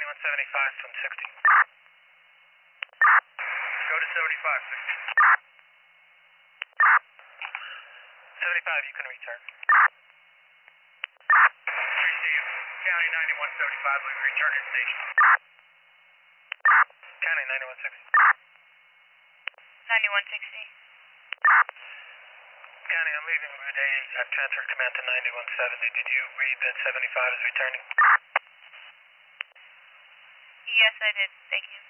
9175, swim 60. Go to 75, 60. 75, you can return. Receive. County 9175, we return to station. County 9160. 9160. County, I'm leaving Route 8. I've transferred command to 9170. Did you read that 75 is returning? Yes, I did. Thank you.